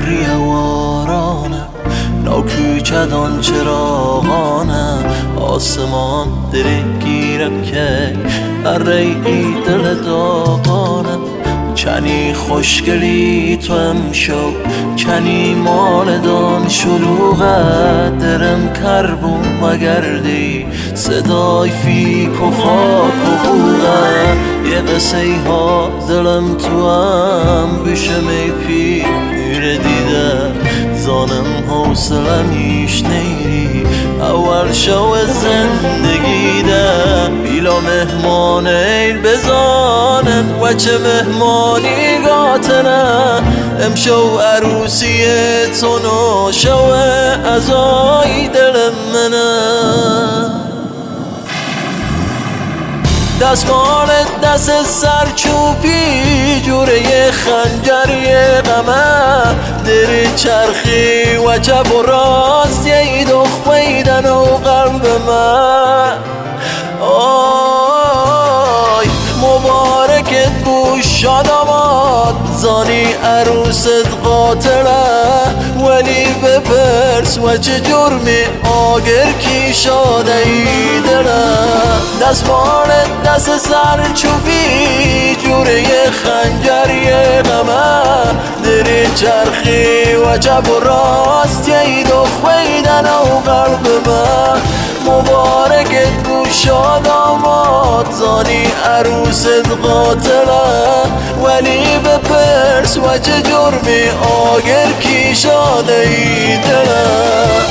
ریوارانم ناکوچدان چراغانم آسمان درگیرم که اری دل داغانم کنی خوشگلی تو امشو کنی مالدان شلوغت درم کربو مگردی صدای فیک و خاک و بوغه یه قصه ها دلم تو هم بشمی پیر دیده زانم حوصلمیش نیری اول شو زندگی ده بیلا مهمان ایل بزانن و چه مهمانی گاتنه امشو عروسی تو نو شو ازای دل منه دستمالت دست سرچوبی جوره خنجری غمه در چرخی و چپ و راست یه دخ بیدن و قلب من آی مبارکت بوش شادامات زانی عروست قاتله ولی بپرس و چه جرمی آگر کی شاده ای دله دستمالت دست سر چوبی جوره خنجری غمه دری چرخی و چپ و راست یه دخ بیدن و قلب من مبارکت بو شادامات زانی عروست قاتله ولی بپرس و چه جرمی آگر کی شاده ای دله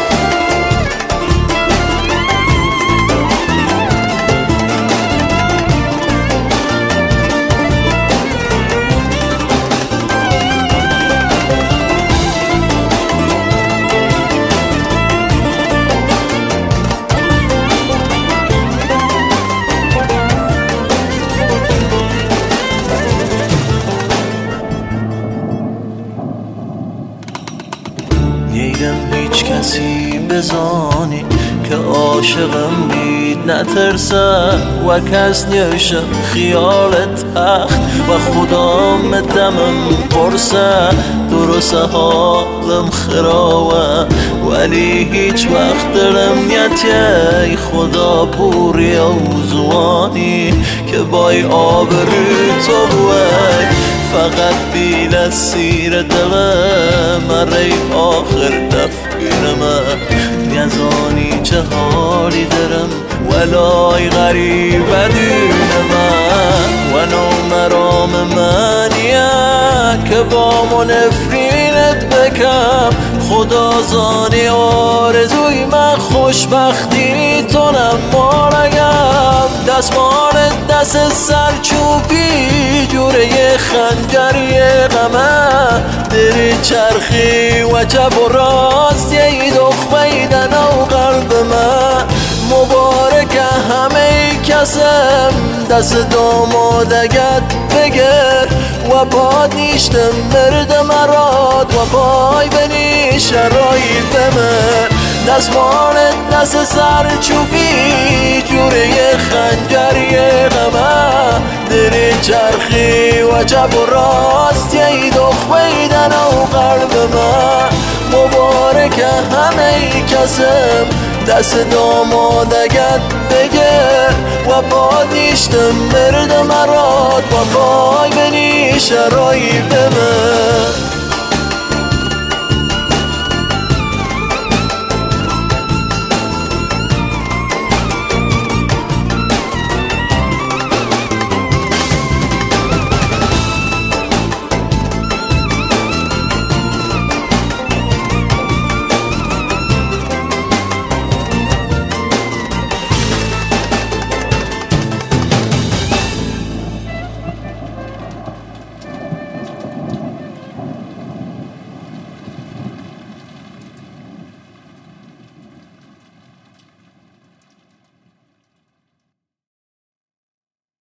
نیدم هیچ کسی بزانی که عاشقم بید نترسه و کس نیشم خیالت اخت و خدام دمم پرسه درسته حالم خرابه ولی هیچ وقت دلم نیتی خدا پوری اوزوانی که بای آبرو تو بوی فقط بیل سیر دلم ری آخر دفگیرم نیزانی چه حالی درم ولای غریب دونم و نو مرام منیه که با منفرینت بکم خدا زانی آرزوی من خوشبختی تو نمارگم دستمالت دست سرچوبی جوره خنجری غمه دری چرخی و چپ و راست یه دخ بیدن و قلب من مبارک همه کسم دست دامادگت بگر و پاد نیشتم مرد مراد و پای بنی شرایط من دستمالت دست سرچوبی جوره خنجری غمه دری چرخی و چپ و راست یه دخ بیدن و قلب من مبارک همه کسم دست دامادگت بگر و پاد نیشتم مرد مراد و پای بنی شرایط من